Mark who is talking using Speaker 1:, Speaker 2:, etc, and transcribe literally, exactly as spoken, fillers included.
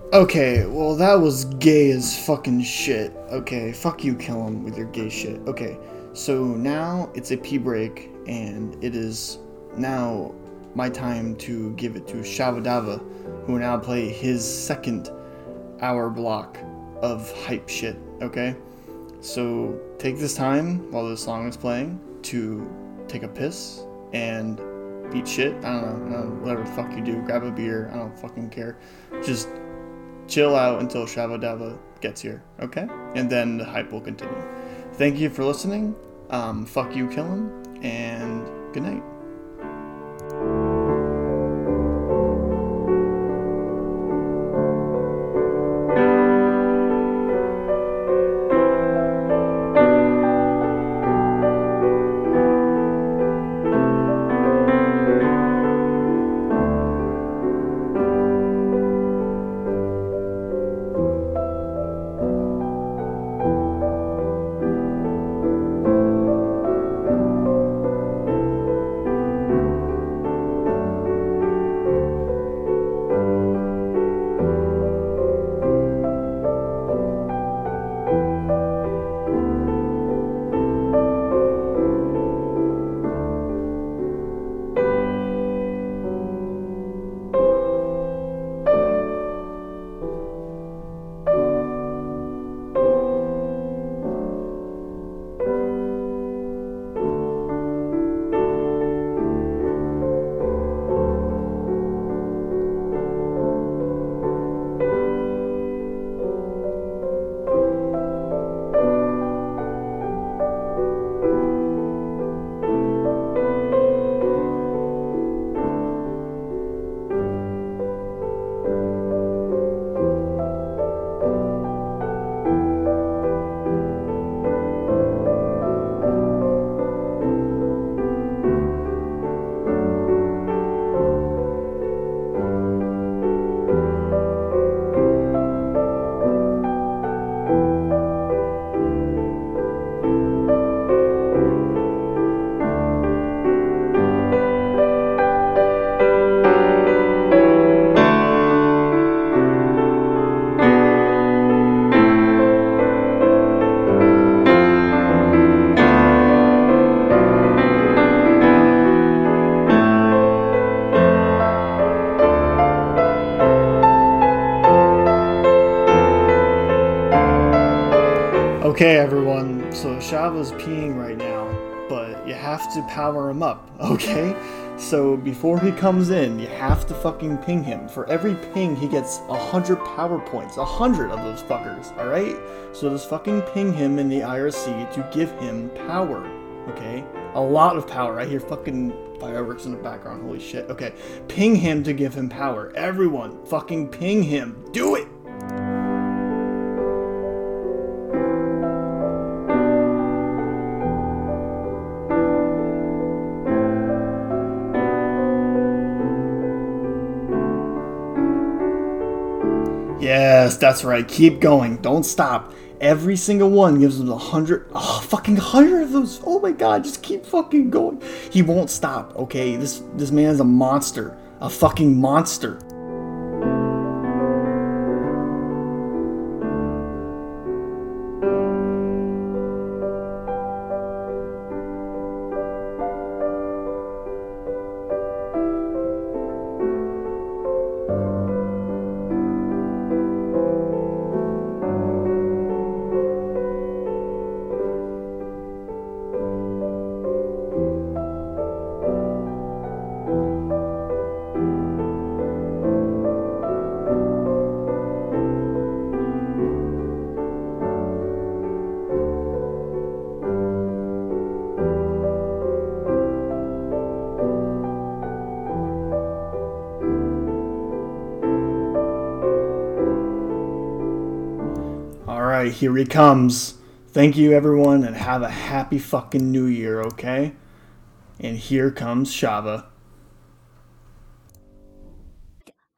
Speaker 1: Okay, well that was gay as fucking shit. Okay, fuck you, kill him with your gay shit. Okay, so now it's a pee break, and it is now my time to give it to Shavadava, who will now play his second hour block of hype shit, okay? So take this time while this song is playing to take a piss and eat shit. I don't know, I don't know, whatever the fuck you do. Grab a beer, I don't fucking care. Just chill out until Shavadava gets here, okay? And then the hype will continue. Thank you for listening. Um, fuck you, kill him, and good night. Okay, everyone, so Shava's peeing right now, but you have to power him up, okay? So before he comes in, you have to fucking ping him. For every ping, he gets a hundred power points, a hundred of those fuckers, alright? So just fucking ping him in the I R C to give him power, okay? A lot of power. I hear fucking fireworks in the background, holy shit. Okay, ping him to give him power. Everyone, fucking ping him. Do it! Yes, that's right. Keep going. Don't stop. Every single one gives him a hundred, oh, fucking hundred of those. Oh my god, just keep fucking going. He won't stop, okay? This this man is a monster. A fucking monster. Alright, here he comes. Thank you, everyone, and have a happy fucking new year, okay? And here comes Shava.